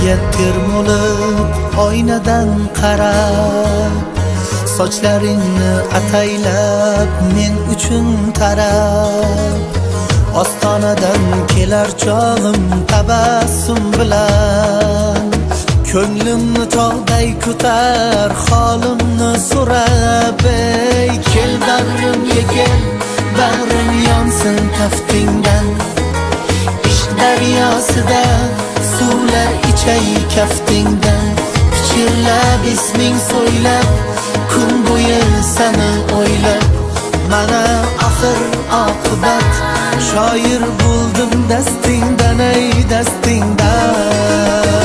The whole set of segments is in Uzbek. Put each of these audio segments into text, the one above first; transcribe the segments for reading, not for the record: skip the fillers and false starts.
senga termulib oynadan qarab, sochlaringni ataylab men uchun tarab, ostonadan kelar chog'im tabassum bilan, ko'nglimni tog'day ko'tar holimni so'rab, ey kel bag'rimga kel, bag'rim yonsin taftingdan, ishq daryosida suvlar ichay kaftingdan, pichirlab isming so'ylab kun bo'yi seni o'ylab, mana oxir oqibat shoir bo'ldim dastingdan, ey dastingdan.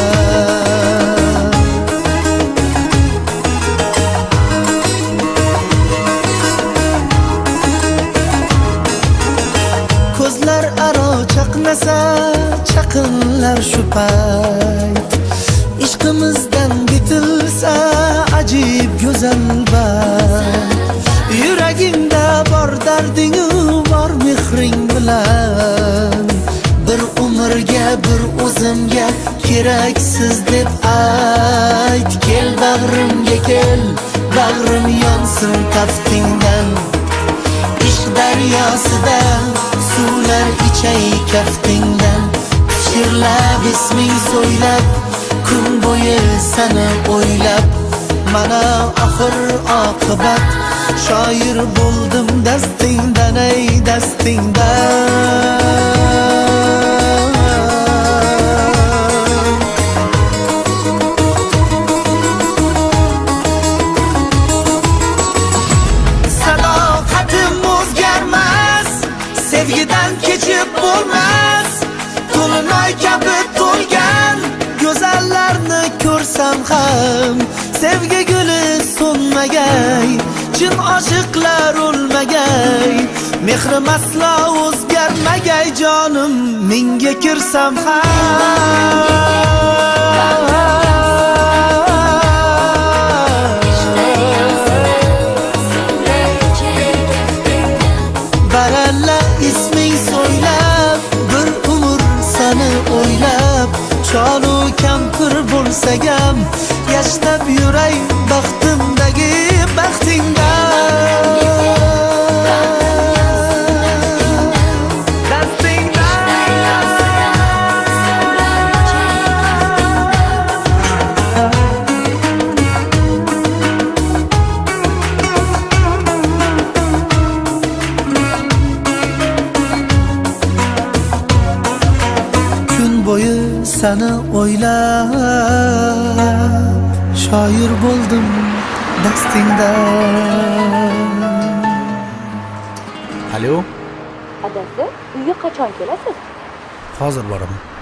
Ko'zlar aro chaqnasa chaqinlar shu payt, ishqimizdan bitilsa ajib go'zal band, yuragingda bor dardingu bor mehring bilan, bir umrga bir o'zimga keraksiz deb ayt, kel bag'rimga kel, bag'rim yonsin taftingdan, ishq daryosida suvlar ichay kaftingdan, pichirlab isming so'ylab kun bo'yi seni o'ylab, mana oxir oqibat shoir bo'ldim dastingdan, ey dastingdan. Sadoqatim o'zgarmas, sevgidan kechib bo'lmas, to'linoy kabi to'lgan go'zallarni ko'rsam ham, sevgi guli so'nmagay, chin oshiqlar o'lmagay, mehrim aslo o'zgarmagay, jonim menga kirsam baralla isming so'ylab, bir umr seni o'ylab, cholu kampir bo'lsagam yashnab yuray baxtimdagi baxtingdan. Kun bo'yi seni o'ylab shoir bo'ldim dastingdan. Alo? Adasi, uyga qachon kelasiz? Hozir boraman.